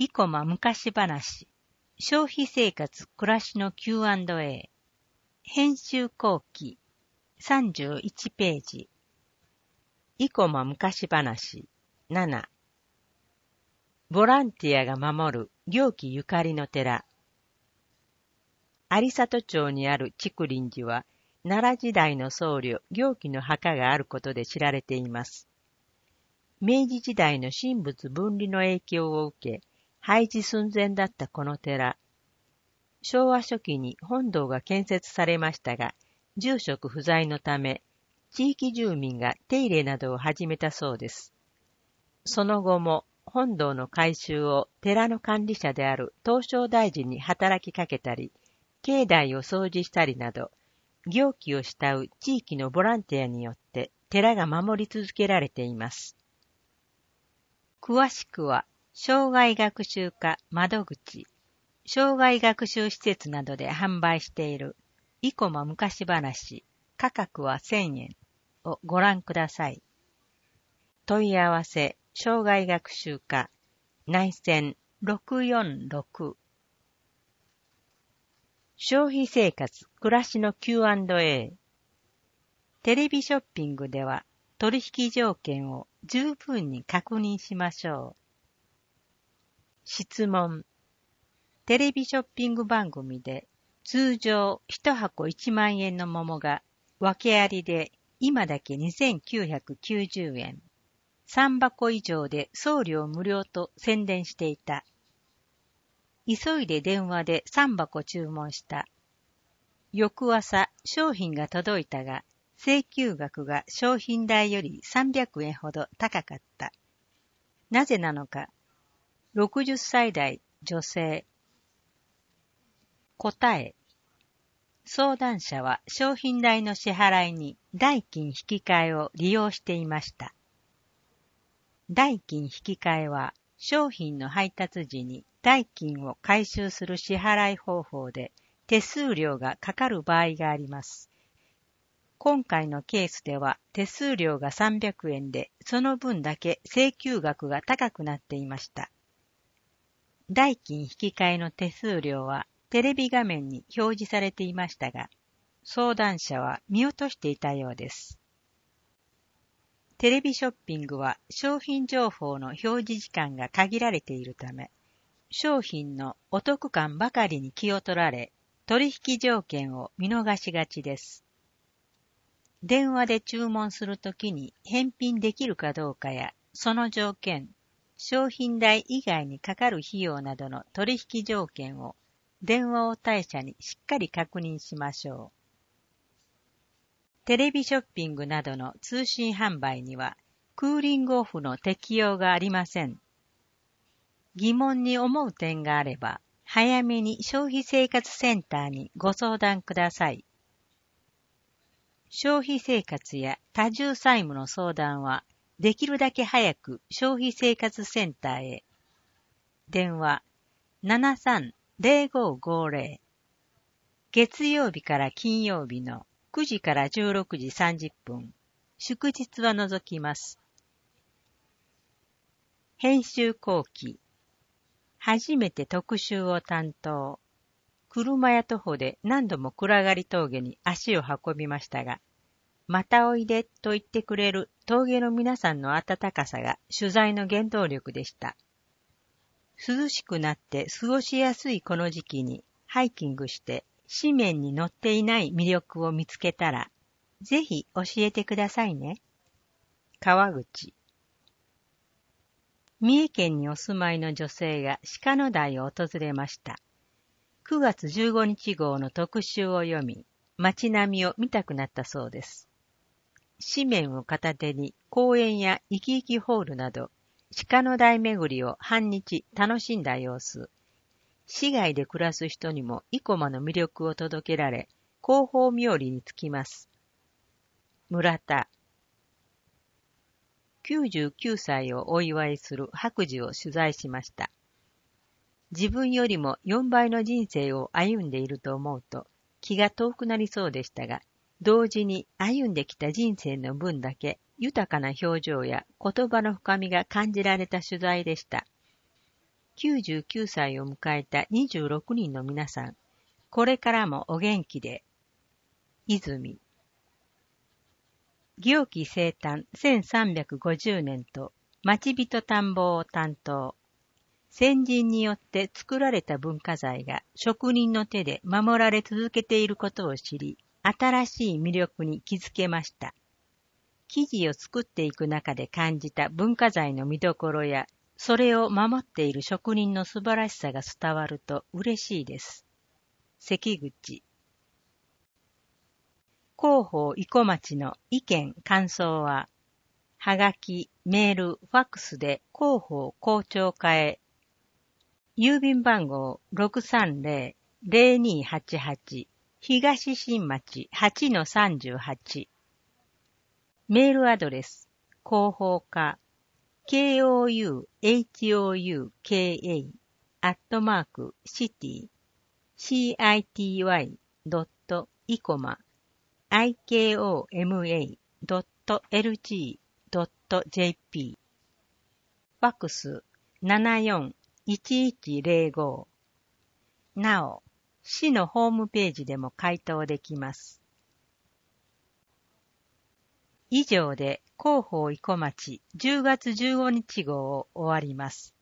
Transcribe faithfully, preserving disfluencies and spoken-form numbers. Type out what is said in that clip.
生駒昔話、消費生活暮らしの キューアンドエー、編集後期、さんじゅういちページ。生駒昔話、なな。ボランティアが守る行基ゆかりの寺。有里町にある竹林寺は、奈良時代の僧侶行基の墓があることで知られています。明治時代の神仏分離の影響を受け、廃寺寸前だったこの寺。昭和初期に本堂が建設されましたが、住職不在のため、地域住民が手入れなどを始めたそうです。その後も、本堂の改修を寺の管理者である東照大臣に働きかけたり、境内を掃除したりなど、行基を慕う地域のボランティアによって寺が守り続けられています。詳しくは、障害学習課窓口、障害学習施設などで販売している生駒昔話、価格はせんえんをご覧ください。問い合わせ、障害学習課、内線ろくよんろく。消費生活暮らしの キューアンドエー。テレビショッピングでは取引条件を十分に確認しましょう。質問。テレビショッピング番組で通常いちはこいちまんえんの桃が訳ありで今だけにせんきゅうひゃくきゅうじゅうえん。さんばこ以上で送料無料と宣伝していた。急いで電話でさんばこ注文した。翌朝商品が届いたが、請求額が商品代よりさんびゃくえんほど高かった。なぜなのか。ろくじゅっさい代女性。答え。相談者は商品代の支払いに代金引き換えを利用していました。代金引き換えは商品の配達時に代金を回収する支払い方法で手数料がかかる場合があります。今回のケースでは手数料がさんびゃくえんでその分だけ請求額が高くなっていました。代金引き換えの手数料はテレビ画面に表示されていましたが、相談者は見落としていたようです。テレビショッピングは商品情報の表示時間が限られているため、商品のお得感ばかりに気を取られ、取引条件を見逃しがちです。電話で注文するときに返品できるかどうかや、その条件、商品代以外にかかる費用などの取引条件を電話応対者にしっかり確認しましょう。テレビショッピングなどの通信販売にはクーリングオフの適用がありません。疑問に思う点があれば、早めに消費生活センターにご相談ください。消費生活や多重債務の相談は、できるだけ早く消費生活センターへ。電話 ななさんぜろごごぜろ。月曜日から金曜日のくじからじゅうろくじさんじゅっぷん。祝日は除きます。編集後期。初めて特集を担当。車や徒歩で何度も暗がり峠に足を運びましたが、またおいでと言ってくれる峠の皆さんの温かさが取材の原動力でした。涼しくなって過ごしやすいこの時期にハイキングして紙面に載っていない魅力を見つけたら、ぜひ教えてくださいね。川口。三重県にお住まいの女性が鹿野台を訪れました。くがつじゅうごにち号の特集を読み、街並みを見たくなったそうです。紙面を片手に公園やいきいきホールなど、鹿野台巡りを半日楽しんだ様子。市外で暮らす人にも生駒の魅力を届けられ、広報冥利につきます。村田。きゅうじゅうきゅうさいをお祝いする白寿を取材しました。自分よりもよんばいの人生を歩んでいると思うと気が遠くなりそうでしたが、同時に歩んできた人生の分だけ豊かな表情や言葉の深みが感じられた取材でした。 きゅうじゅうきゅうさいを迎えたにじゅうろくにんの皆さん、これからもお元気で。泉。行基生誕せんさんびゃくごじゅうねんと町人探訪を担当。先人によって作られた文化財が職人の手で守られ続けていることを知り、新しい魅力に気づけました。記事を作っていく中で感じた文化財の見どころや、それを守っている職人の素晴らしさが伝わると嬉しいです。関口。広報生駒町の意見感想は、はがき、メール、ファックスで広報校長課へ。郵便番号 ろくさんぜろ ぜろにはちはち 東新町 はちのさんじゅうはち。メールアドレス、広報課、kouhouka、アットマーク、シティ、city.icoma、ikoma.lg.jp。ファックス、ななよんいちいちぜろご。なお、市のホームページでも回答できます。以上で広報生駒町じゅうがつじゅうごにち号を終わります。